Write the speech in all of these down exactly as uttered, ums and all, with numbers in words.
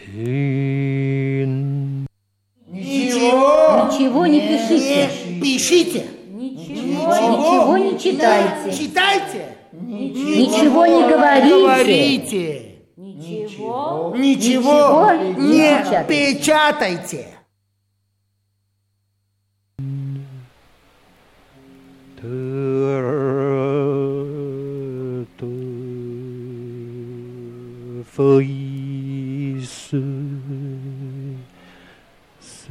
Ничего, Ничего не пишите. не пишите. Ничего, ничего не читайте. Читайте. Ничего не говорите. Говорите. Ничего, Ничего не не печатайте. печатайте. Feuilles se, se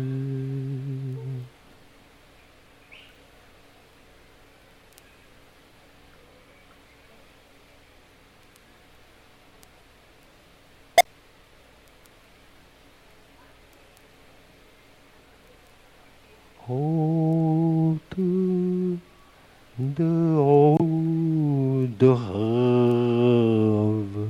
haute de haut de rêve.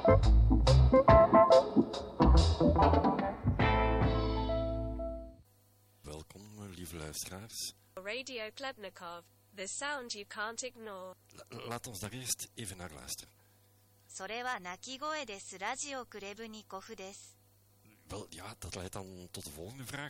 Welkom, lieve luisteraars. Radio Klepnikov, the sound you can't ignore. La- laat ons daar eerst even naar luisteren. それは鳴き声です。ラジオクレブニコフです。 Wel, ja, dat leidt dan tot de volgende vraag.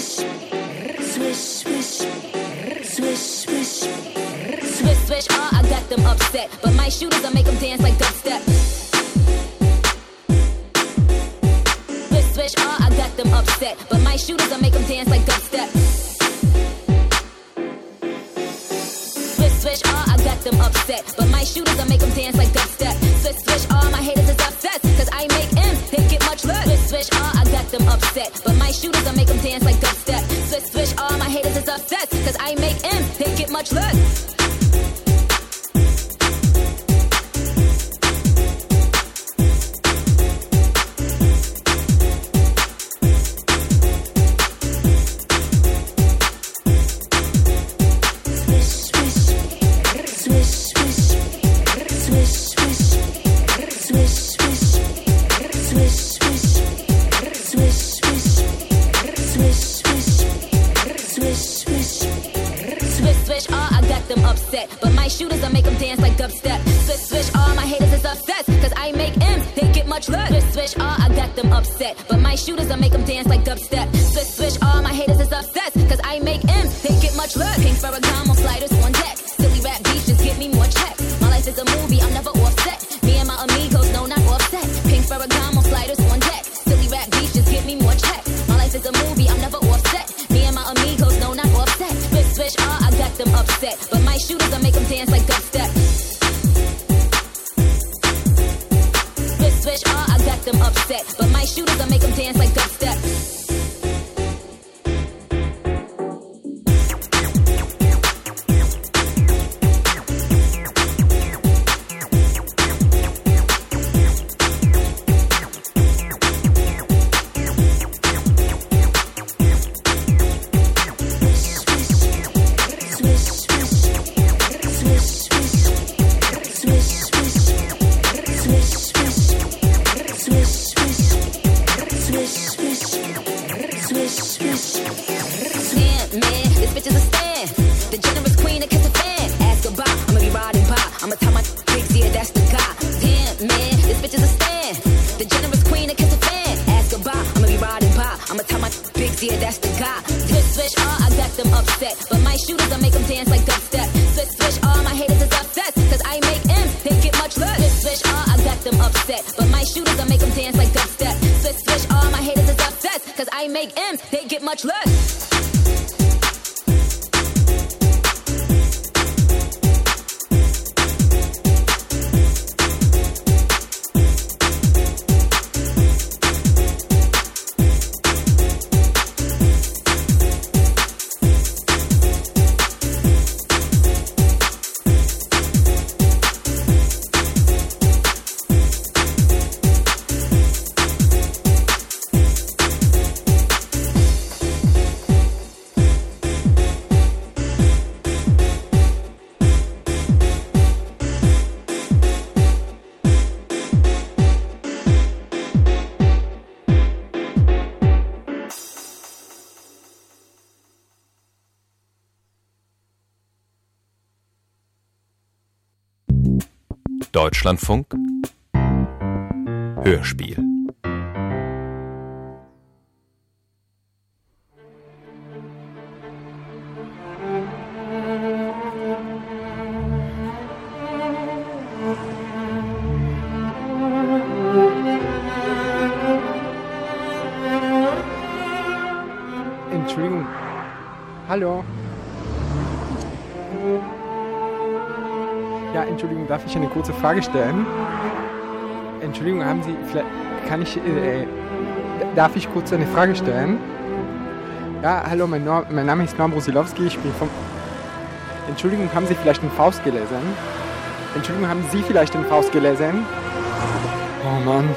Swish, swish, swish, swish. Swish, swish, oh, I got them upset. But my shooters, I make them dance like dubstep. Swish, swish, oh, I got them upset. But my shooters, I make them dance like dubstep. Swish, swish, oh, I got them upset. But my shooters, I make them dance like dubstep. Swish, swish, oh, my haters is upset. Cause I make M, they get much love. Swish, swish, oh, I got them upset. But my shooters, I make them dance like dubstep. Swish, swish, oh, my haters is upset. Cause I make M, they get much love. But my shooters, I make them dance like dubstep. Swish, swish, all my haters is obsessed. Cause I make M, they get much love. Swish, swish, all I got them upset. But my shooters, I make them dance like dubstep. Swish, swish, all my haters is obsessed. Cause I make M, they get much love. Pink Ferragamo sliders on deck. Silly rap beats just give me more checks. My life is a movie, I'm never offset. Me and my amigos, no, not offset. Pink Ferragamo sliders on deck. Silly rap beats just give me more checks. My life is a movie, I'm never offset. Me and my amigos, no, not offset. Swish, swish, all I got them upset. But my shooters, I make them dance like dubstep. Swish, swish, all I got them upset. But my shooters, I make them dance like dubstep. Yeah, that's the guy. Swish, swish, all I got them upset. But my shooters, I make them dance like dubstep. Swish, swish, all my haters is obsessed. Cause I make M, they get much love. Swish, swish, all I got them upset. But my shooters, I make them dance like dubstep. Swish, swish, all my haters is obsessed. Cause I make M, they get much love. Deutschlandfunk Hörspiel. Entschuldigung. Hallo. Ja, Entschuldigung, darf ich eine kurze Frage stellen? Entschuldigung, haben Sie vielleicht, kann ich, äh, darf ich kurz eine Frage stellen? Ja, hallo, mein, Nor- mein Name ist Norm Brusilowski, ich bin vom... Entschuldigung, haben Sie vielleicht den Faust gelesen? Entschuldigung, haben Sie vielleicht den Faust gelesen? Oh Mann.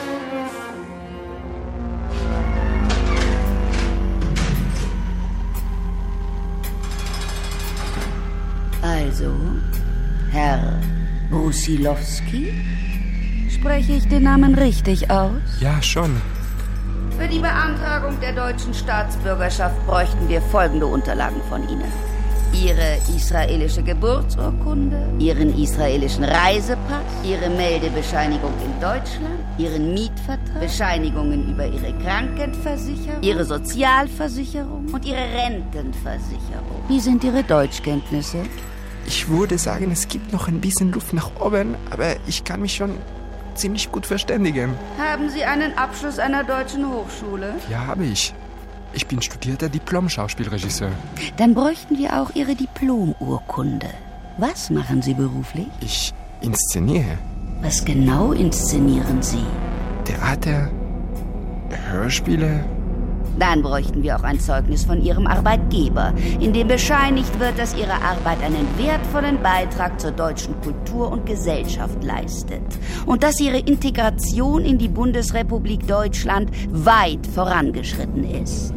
Also, Herr Brusilowski? Spreche ich den Namen richtig aus? Ja, schon. Für die Beantragung der deutschen Staatsbürgerschaft bräuchten wir folgende Unterlagen von Ihnen. Ihre israelische Geburtsurkunde, Ihren israelischen Reisepass, Ihre Meldebescheinigung in Deutschland, Ihren Mietvertrag, Bescheinigungen über Ihre Krankenversicherung, Ihre Sozialversicherung und Ihre Rentenversicherung. Wie sind Ihre Deutschkenntnisse? Ich würde sagen, es gibt noch ein bisschen Luft nach oben, aber ich kann mich schon ziemlich gut verständigen. Haben Sie einen Abschluss einer deutschen Hochschule? Ja, habe ich. Ich bin studierter Diplom-Schauspielregisseur. Dann bräuchten wir auch Ihre Diplomurkunde. Was machen Sie beruflich? Ich inszeniere. Was genau inszenieren Sie? Theater, Hörspiele. Dann bräuchten wir auch ein Zeugnis von Ihrem Arbeitgeber, in dem bescheinigt wird, dass Ihre Arbeit einen wertvollen Beitrag zur deutschen Kultur und Gesellschaft leistet und dass Ihre Integration in die Bundesrepublik Deutschland weit vorangeschritten ist.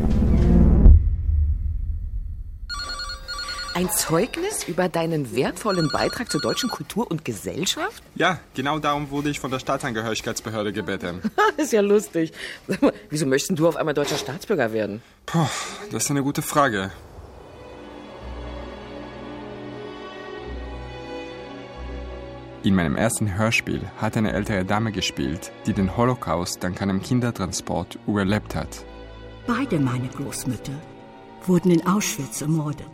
Ein Zeugnis über deinen wertvollen Beitrag zur deutschen Kultur und Gesellschaft? Ja, genau darum wurde ich von der Staatsangehörigkeitsbehörde gebeten. Das ist ja lustig. Sag mal, wieso möchtest du auf einmal deutscher Staatsbürger werden? Puh, das ist eine gute Frage. In meinem ersten Hörspiel hat eine ältere Dame gespielt, die den Holocaust dank einem Kindertransport überlebt hat. Beide meine Großmütter wurden in Auschwitz ermordet.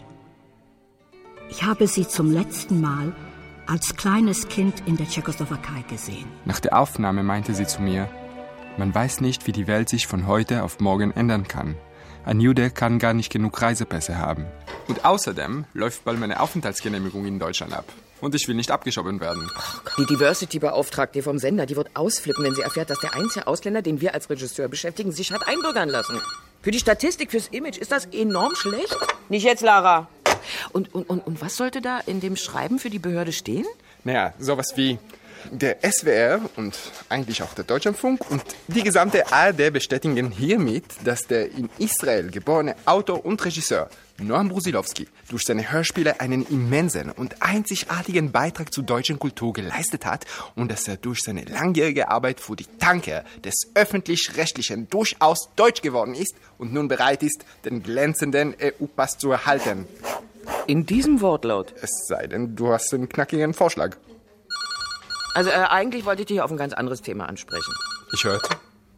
Ich habe sie zum letzten Mal als kleines Kind in der Tschechoslowakei gesehen. Nach der Aufnahme meinte sie zu mir, man weiß nicht, wie die Welt sich von heute auf morgen ändern kann. Ein Jude kann gar nicht genug Reisepässe haben. Und außerdem läuft bald meine Aufenthaltsgenehmigung in Deutschland ab. Und ich will nicht abgeschoben werden. Die Diversity-Beauftragte vom Sender, die wird ausflippen, wenn sie erfährt, dass der einzige Ausländer, den wir als Regisseur beschäftigen, sich hat einbürgern lassen. Für die Statistik, fürs Image ist das enorm schlecht. Nicht jetzt, Lara. Und, und, und, und was sollte da in dem Schreiben für die Behörde stehen? Naja, sowas wie der S W R und eigentlich auch der Deutschlandfunk und die gesamte A R D bestätigen hiermit, dass der in Israel geborene Autor und Regisseur Noam Brusilowski durch seine Hörspiele einen immensen und einzigartigen Beitrag zur deutschen Kultur geleistet hat und dass er durch seine langjährige Arbeit für die Tanker des Öffentlich-Rechtlichen durchaus deutsch geworden ist und nun bereit ist, den glänzenden E U-Pass zu erhalten. In diesem Wortlaut? Es sei denn, du hast einen knackigen Vorschlag. Also äh, eigentlich wollte ich dich auf ein ganz anderes Thema ansprechen. Ich hörte.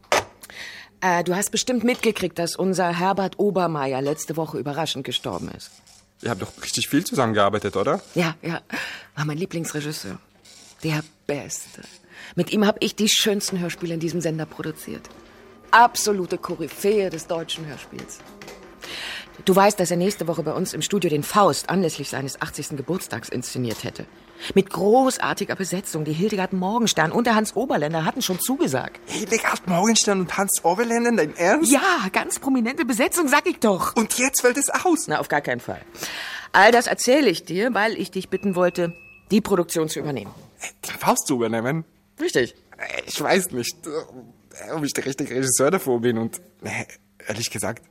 Äh, du hast bestimmt mitgekriegt, dass unser Herbert Obermeier letzte Woche überraschend gestorben ist. Ihr habt doch richtig viel zusammengearbeitet, oder? Ja, ja. War mein Lieblingsregisseur. Der Beste. Mit ihm habe ich die schönsten Hörspiele in diesem Sender produziert. Absolute Koryphäe des deutschen Hörspiels. Du weißt, dass er nächste Woche bei uns im Studio den Faust anlässlich seines achtzigsten Geburtstags inszeniert hätte. Mit großartiger Besetzung. Die Hildegard Morgenstern und der Hans Oberländer hatten schon zugesagt. Hildegard Morgenstern und Hans Oberländer, dein Ernst? Ja, ganz prominente Besetzung, sag ich doch. Und jetzt fällt es aus? Na, auf gar keinen Fall. All das erzähle ich dir, weil ich dich bitten wollte, die Produktion zu übernehmen. Den Faust zu übernehmen? Richtig. Ich weiß nicht, ob ich der richtige Regisseur davor bin und ehrlich gesagt,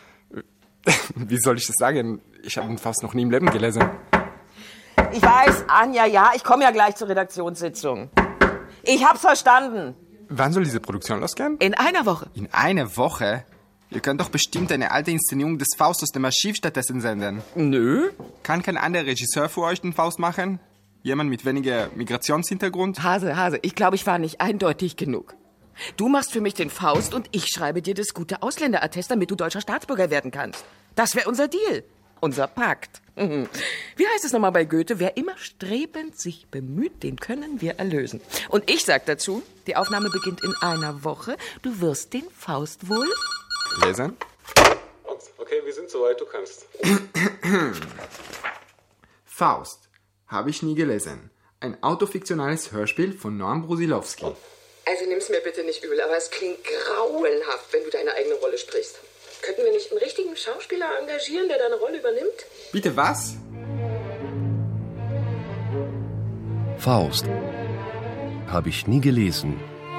wie soll ich das sagen? Ich habe den Faust noch nie im Leben gelesen. Ich weiß, Anja, ja, ich komme ja gleich zur Redaktionssitzung. Ich hab's verstanden. Wann soll diese Produktion losgehen? In einer Woche. In einer Woche? Ihr könnt doch bestimmt eine alte Inszenierung des Faust aus dem Archiv stattdessen senden. Nö. Kann kein anderer Regisseur für euch den Faust machen? Jemand mit weniger Migrationshintergrund? Hase, Hase, ich glaube, ich war nicht eindeutig genug. Du machst für mich den Faust und ich schreibe dir das gute Ausländerattest, damit du deutscher Staatsbürger werden kannst. Das wäre unser Deal. Unser Pakt. Mhm. Wie heißt es nochmal bei Goethe? Wer immer strebend sich bemüht, den können wir erlösen. Und ich sag dazu, die Aufnahme beginnt in einer Woche. Du wirst den Faust wohl lesen. Okay, wir sind soweit, du kannst. Faust. Habe ich nie gelesen. Ein autofiktionales Hörspiel von Noam Brusilowski. Also nimm's mir bitte nicht übel, aber es klingt grauenhaft, wenn du deine eigene Rolle sprichst. Könnten wir nicht einen richtigen Schauspieler engagieren, der deine Rolle übernimmt? Bitte was? Faust. Habe ich nie gelesen.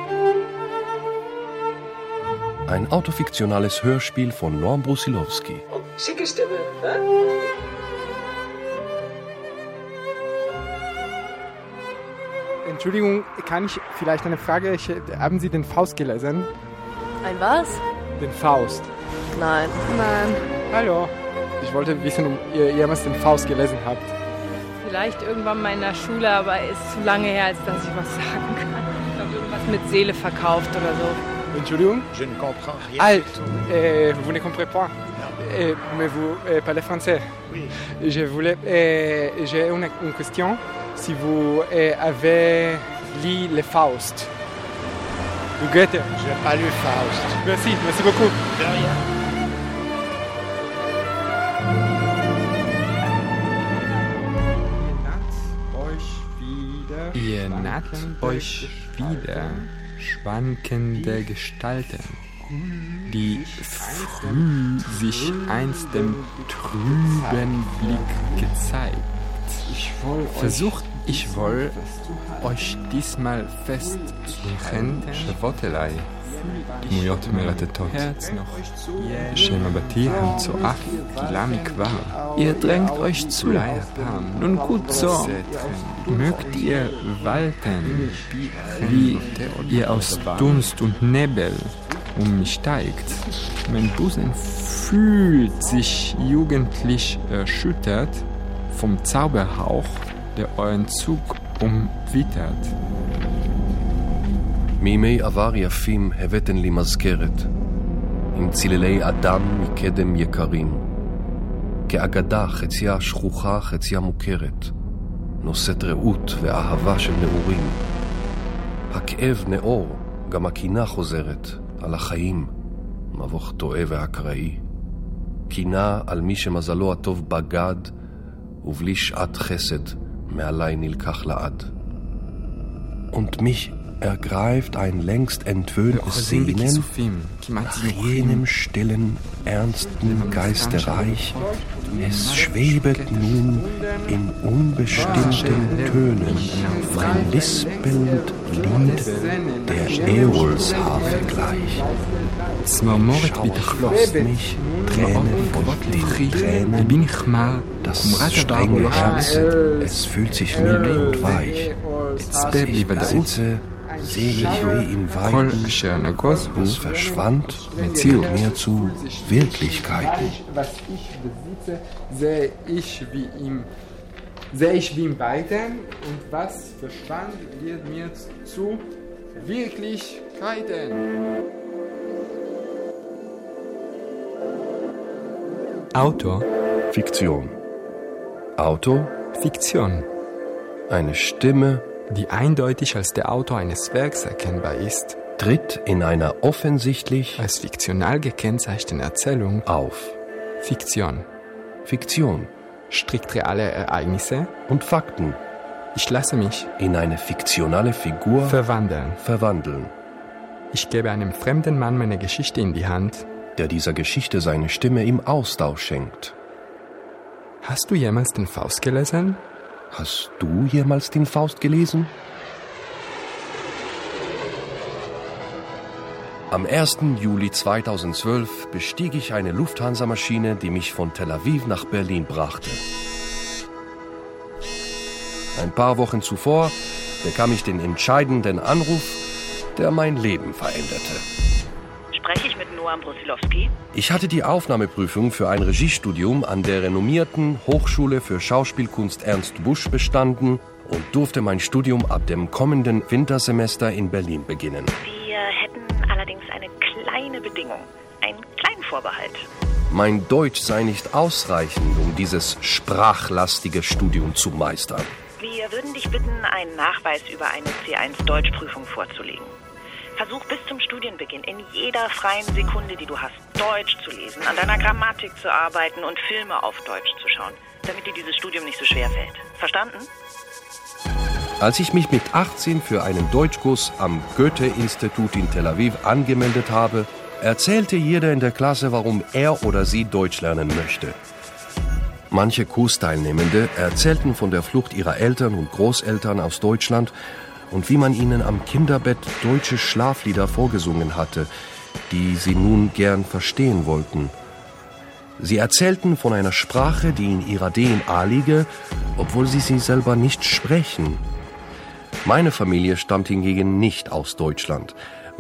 Ein autofiktionales Hörspiel von Noam Brusilowski. Schicke Stimme, hä? Entschuldigung, kann ich vielleicht eine Frage? Ich, haben Sie den Faust gelesen? Ein was? Den Faust. Nein. Nein. Hallo. Ich Ich wollte wissen, ob ihr jemals den Faust gelesen habt. Vielleicht irgendwann mal in der Schule, aber ist zu lange her, als dass ich was sagen kann. Ich glaube, irgendwas mit Seele verkauft oder so. Entschuldigung? Je ne comprends rien. Ah, euh, vous ne comprenez pas. Euh, mais vous euh, parlez français. Oui. Je voulais, euh, j'ai une, une question. Si vous euh, avez lu le Faust. Goethe. Je n'ai pas lu Faust. Merci, merci beaucoup. De rien. Ihr naht euch wieder schwankende Gestalten, die früh sich einst dem trüben Blick gezeigt. Versucht, ich woll euch diesmal festsuchen, שבוטלי, דמויות מרטטות. שמבטי המצואף גילה מכבר. Ihr drängt euch zu, nun gut so. Mögt ihr walten, wie ihr aus Dunst und Nebel um mich steigt. Mein Busen fühlt sich jugendlich erschüttert vom Zauberhauch, der euren Zug umwittert. מימי עבר יפים הבאתן לי מזכרת, עם צלילי אדם מקדם יקרים. כאגדה חציה שכוחה חציה מוכרת, נושאת רעות ואהבה של נעורים. הכאב נאור, גם הקינה חוזרת, על החיים, מבוך טועה ואקראי. קינה על מי שמזלו הטוב בגד, ובלי שעת חסד מעלי נלקח לעד. Und mich ergreift ein längst entwöhntes Sehnen nach jenem stillen, ernsten Geisterreich. Es schwebet nun in unbestimmten Tönen, verlispelnd Lied der Äolsharfe gleich. Schaucht mich Tränen von den Tränen, das strenge Herz, es fühlt sich mild und weich. Ich besitze sehig wie in Weiden, was verschwand, zieht mir zu Wirklichkeiten. Was ich besitze, sehe ich wie im, sehe ich wie im Weiden, und was verschwand, wird mir zu Wirklichkeiten. Autor. Fiktion. Autor. Fiktion. Eine Stimme, die eindeutig als der Autor eines Werks erkennbar ist, tritt in einer offensichtlich als fiktional gekennzeichneten Erzählung auf. Fiktion. Fiktion. Strikt reale Ereignisse und Fakten. Ich lasse mich in eine fiktionale Figur verwandeln. verwandeln. Ich gebe einem fremden Mann meine Geschichte in die Hand, der dieser Geschichte seine Stimme im Austausch schenkt. Hast du jemals den Faust gelesen? Hast du jemals den Faust gelesen? Am ersten Juli zweitausendzwölf bestieg ich eine Lufthansa-Maschine, die mich von Tel Aviv nach Berlin brachte. Ein paar Wochen zuvor bekam ich den entscheidenden Anruf, der mein Leben veränderte. Spreche ich mit Noam Brusilowski? Ich hatte die Aufnahmeprüfung für ein Regiestudium an der renommierten Hochschule für Schauspielkunst Ernst Busch bestanden und durfte mein Studium ab dem kommenden Wintersemester in Berlin beginnen. Wir hätten allerdings eine kleine Bedingung, einen kleinen Vorbehalt. Mein Deutsch sei nicht ausreichend, um dieses sprachlastige Studium zu meistern. Wir würden dich bitten, einen Nachweis über eine C eins Deutschprüfung vorzulegen. Versuch bis zum Studienbeginn in jeder freien Sekunde, die du hast, Deutsch zu lesen, an deiner Grammatik zu arbeiten und Filme auf Deutsch zu schauen, damit dir dieses Studium nicht so schwer fällt. Verstanden? Als ich mich mit achtzehn für einen Deutschkurs am Goethe-Institut in Tel Aviv angemeldet habe, erzählte jeder in der Klasse, warum er oder sie Deutsch lernen möchte. Manche Kursteilnehmende erzählten von der Flucht ihrer Eltern und Großeltern aus Deutschland und wie man ihnen am Kinderbett deutsche Schlaflieder vorgesungen hatte, die sie nun gern verstehen wollten. Sie erzählten von einer Sprache, die in ihrer D N A liege, obwohl sie sie selber nicht sprechen. Meine Familie stammt hingegen nicht aus Deutschland.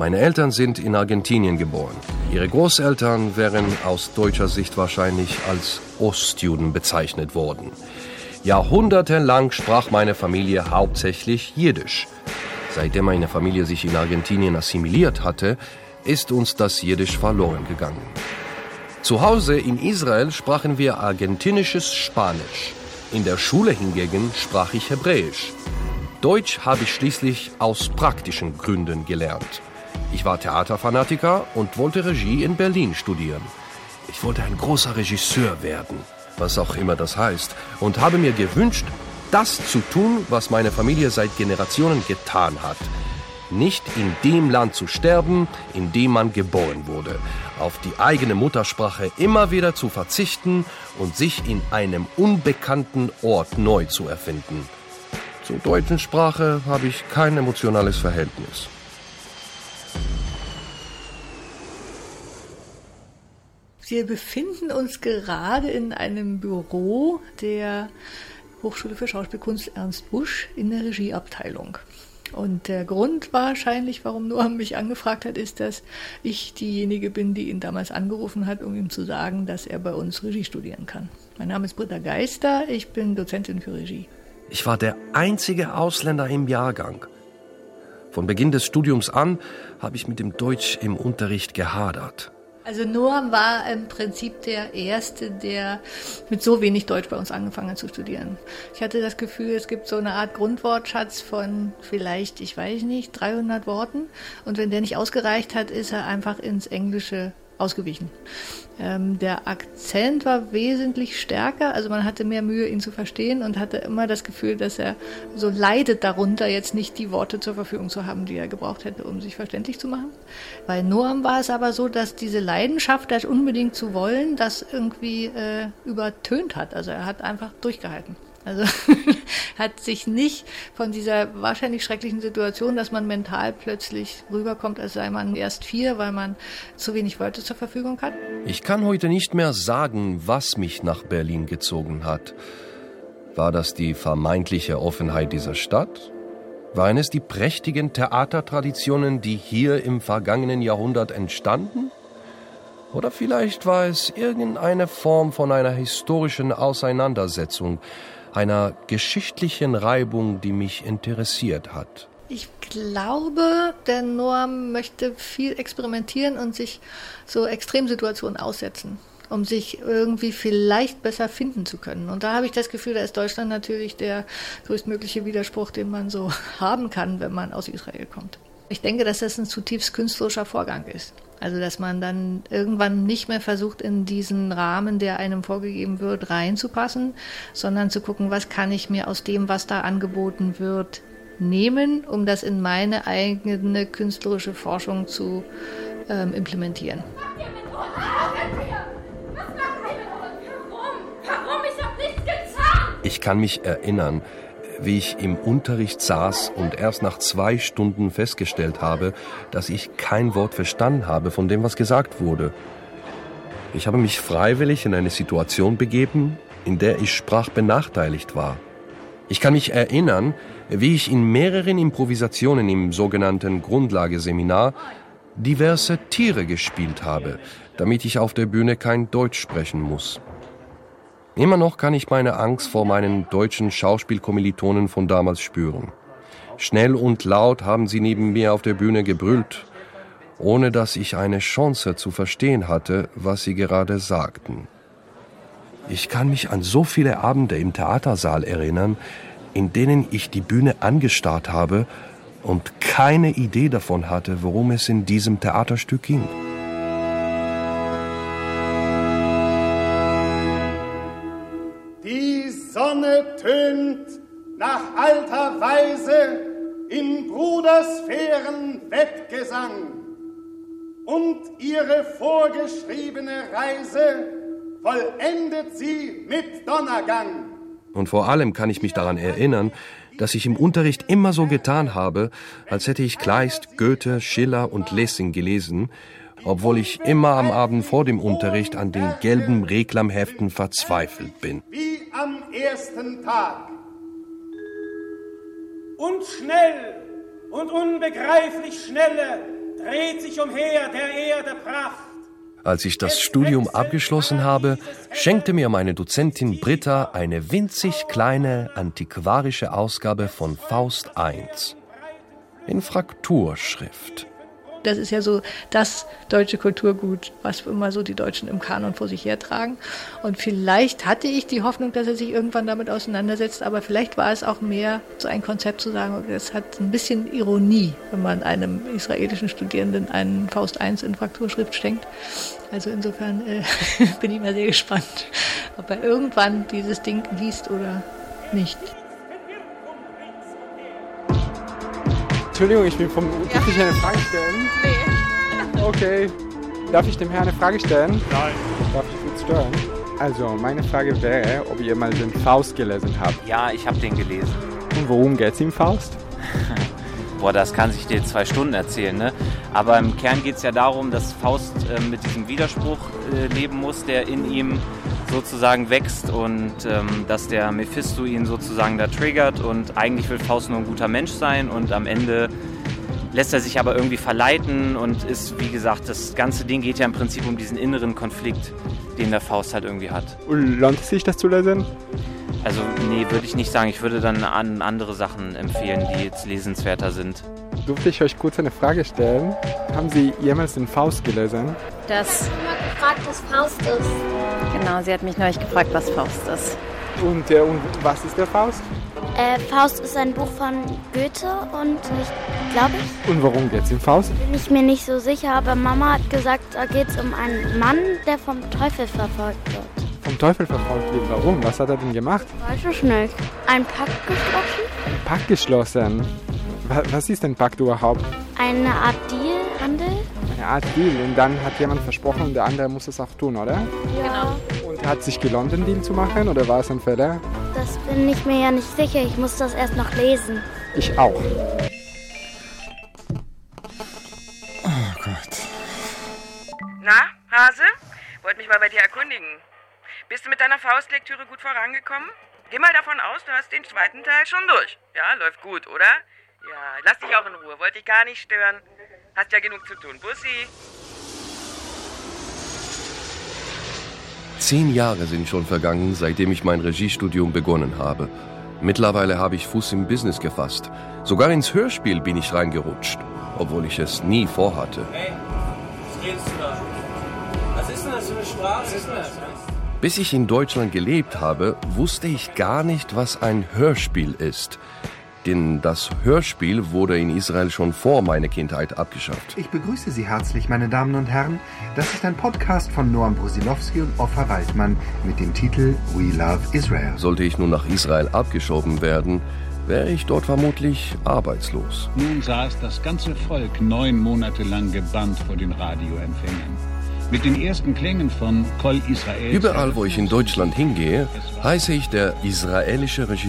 Meine Eltern sind in Argentinien geboren. Ihre Großeltern wären aus deutscher Sicht wahrscheinlich als Ostjuden bezeichnet worden. Jahrhundertelang sprach meine Familie hauptsächlich Jiddisch. Seitdem meine Familie sich in Argentinien assimiliert hatte, ist uns das Jiddisch verloren gegangen. Zu Hause in Israel sprachen wir argentinisches Spanisch. In der Schule hingegen sprach ich Hebräisch. Deutsch habe ich schließlich aus praktischen Gründen gelernt. Ich war Theaterfanatiker und wollte Regie in Berlin studieren. Ich wollte ein großer Regisseur werden, was auch immer das heißt, und habe mir gewünscht, das zu tun, was meine Familie seit Generationen getan hat. Nicht in dem Land zu sterben, in dem man geboren wurde, auf die eigene Muttersprache immer wieder zu verzichten und sich in einem unbekannten Ort neu zu erfinden. Zur deutschen Sprache habe ich kein emotionales Verhältnis. Wir befinden uns gerade in einem Büro der Hochschule für Schauspielkunst Ernst Busch in der Regieabteilung. Und der Grund wahrscheinlich, warum Noam mich angefragt hat, ist, dass ich diejenige bin, die ihn damals angerufen hat, um ihm zu sagen, dass er bei uns Regie studieren kann. Mein Name ist Britta Geister, ich bin Dozentin für Regie. Ich war der einzige Ausländer im Jahrgang. Von Beginn des Studiums an habe ich mit dem Deutsch im Unterricht gehadert. Also Noam war im Prinzip der Erste, der mit so wenig Deutsch bei uns angefangen hat zu studieren. Ich hatte das Gefühl, es gibt so eine Art Grundwortschatz von vielleicht, ich weiß nicht, dreihundert Worten. Und wenn der nicht ausgereicht hat, ist er einfach ins Englische ausgewichen. Ähm, der Akzent war wesentlich stärker, also man hatte mehr Mühe, ihn zu verstehen und hatte immer das Gefühl, dass er so leidet darunter, jetzt nicht die Worte zur Verfügung zu haben, die er gebraucht hätte, um sich verständlich zu machen. Bei Noam war es aber so, dass diese Leidenschaft, das unbedingt zu wollen, das irgendwie äh, übertönt hat. Also er hat einfach durchgehalten. Also hat sich nicht von dieser wahrscheinlich schrecklichen Situation, dass man mental plötzlich rüberkommt, als sei man erst vier, weil man zu wenig Wörter zur Verfügung hat. Ich kann heute nicht mehr sagen, was mich nach Berlin gezogen hat. War das die vermeintliche Offenheit dieser Stadt? Waren es die prächtigen Theatertraditionen, die hier im vergangenen Jahrhundert entstanden? Oder vielleicht war es irgendeine Form von einer historischen Auseinandersetzung, einer geschichtlichen Reibung, die mich interessiert hat. Ich glaube, der Noam möchte viel experimentieren und sich so Extremsituationen aussetzen, um sich irgendwie vielleicht besser finden zu können. Und da habe ich das Gefühl, da ist Deutschland natürlich der größtmögliche Widerspruch, den man so haben kann, wenn man aus Israel kommt. Ich denke, dass das ein zutiefst künstlerischer Vorgang ist. Also, dass man dann irgendwann nicht mehr versucht, in diesen Rahmen, der einem vorgegeben wird, reinzupassen, sondern zu gucken, was kann ich mir aus dem, was da angeboten wird, nehmen, um das in meine eigene künstlerische Forschung zu ähm, implementieren. Ich kann mich erinnern, wie ich im Unterricht saß und erst nach zwei Stunden festgestellt habe, dass ich kein Wort verstanden habe von dem, was gesagt wurde. Ich habe mich freiwillig in eine Situation begeben, in der ich sprachbenachteiligt war. Ich kann mich erinnern, wie ich in mehreren Improvisationen im sogenannten Grundlageseminar diverse Tiere gespielt habe, damit ich auf der Bühne kein Deutsch sprechen muss. Immer noch kann ich meine Angst vor meinen deutschen Schauspielkommilitonen von damals spüren. Schnell und laut haben sie neben mir auf der Bühne gebrüllt, ohne dass ich eine Chance zu verstehen hatte, was sie gerade sagten. Ich kann mich an so viele Abende im Theatersaal erinnern, in denen ich die Bühne angestarrt habe und keine Idee davon hatte, worum es in diesem Theaterstück ging. Die Sonne tönt nach alter Weise in Brudersphären Wettgesang und ihre vorgeschriebene Reise vollendet sie mit Donnergang. Und vor allem kann ich mich daran erinnern, dass ich im Unterricht immer so getan habe, als hätte ich Kleist, Goethe, Schiller und Lessing gelesen, obwohl ich immer am Abend vor dem Unterricht an den gelben Reklamheften verzweifelt bin. Wie am ersten Tag. Und schnell und unbegreiflich schnelle dreht sich umher der Erde Pracht. Als ich das Studium abgeschlossen habe, schenkte mir meine Dozentin Britta eine winzig kleine antiquarische Ausgabe von Faust eins in Frakturschrift. Das ist ja so das deutsche Kulturgut, was immer so die Deutschen im Kanon vor sich hertragen. Und vielleicht hatte ich die Hoffnung, dass er sich irgendwann damit auseinandersetzt, aber vielleicht war es auch mehr so ein Konzept zu sagen, es hat ein bisschen Ironie, wenn man einem israelischen Studierenden einen Faust eins in Frakturschrift schenkt. Also insofern äh, bin ich mal sehr gespannt, ob er irgendwann dieses Ding liest oder nicht. Entschuldigung, ich bin vom... Ja. Darf ich eine Frage stellen? Nee. Okay. Darf ich dem Herrn eine Frage stellen? Nein. Darf ich kurz stören? Also, meine Frage wäre, ob ihr mal den Faust gelesen habt. Ja, ich habe den gelesen. Und worum geht's im Faust? Boah, das kann sich dir zwei Stunden erzählen, ne? Aber im Kern geht es ja darum, dass Faust äh, mit diesem Widerspruch äh, leben muss, der in ihm sozusagen wächst und ähm, dass der Mephisto ihn sozusagen da triggert und eigentlich will Faust nur ein guter Mensch sein und am Ende lässt er sich aber irgendwie verleiten und ist, wie gesagt, das ganze Ding geht ja im Prinzip um diesen inneren Konflikt, den der Faust halt irgendwie hat. Und lohnt es sich, das zu lesen? Also nee, würde ich nicht sagen. Ich würde dann an andere Sachen empfehlen, die jetzt lesenswerter sind. Durfte ich euch kurz eine Frage stellen? Haben Sie jemals den Faust gelesen? Das. Ich habe gefragt, was Faust ist. Genau, sie hat mich neulich gefragt, was Faust ist. Und, äh, und was ist der Faust? Äh, Faust ist ein Buch von Goethe und ich glaube ich. Und worum geht's im Faust? Bin ich mir nicht so sicher, aber Mama hat gesagt, da geht's um einen Mann, der vom Teufel verfolgt wird. Vom Teufel verfolgt wird? Warum? Was hat er denn gemacht? Weiß ich nicht. Ein Pakt geschlossen? Ein Pakt geschlossen? Was ist ein Pakt überhaupt? Eine Art Deal, Handel? Eine Art Deal und dann hat jemand versprochen und der andere muss es auch tun, oder? Ja. Und hat sich gelohnt, den Deal zu machen oder war es ein Fehler? Das bin ich mir ja nicht sicher, ich muss das erst noch lesen. Ich auch. Oh Gott. Na, Hase? Wollte mich mal bei dir erkundigen. Bist du mit deiner Faustlektüre gut vorangekommen? Geh mal davon aus, du hast den zweiten Teil schon durch. Ja, läuft gut, oder? Ja, lass dich auch in Ruhe. Wollte dich gar nicht stören. Hast ja genug zu tun. Bussi. Zehn Jahre sind schon vergangen, seitdem ich mein Regiestudium begonnen habe. Mittlerweile habe ich Fuß im Business gefasst. Sogar ins Hörspiel bin ich reingerutscht, obwohl ich es nie vorhatte. Hey, was redest du da? Was ist denn das für eine Straße? Was ist denn das? Bis ich in Deutschland gelebt habe, wusste ich gar nicht, was ein Hörspiel ist. Denn das Hörspiel wurde in Israel schon vor meiner Kindheit abgeschafft. Ich begrüße Sie herzlich, meine Damen und Herren. Das ist ein Podcast von Noam Brusilowski und Offa Waldmann mit dem Titel We Love Israel. Sollte ich nun nach Israel abgeschoben werden, wäre ich dort vermutlich arbeitslos. Nun saß das ganze Volk neun Monate lang gebannt vor den Radioempfängern. Mit den ersten Klängen von Kol Israel. Überall, wo ich in Deutschland hingehe, heiße ich der israelische Regisseur.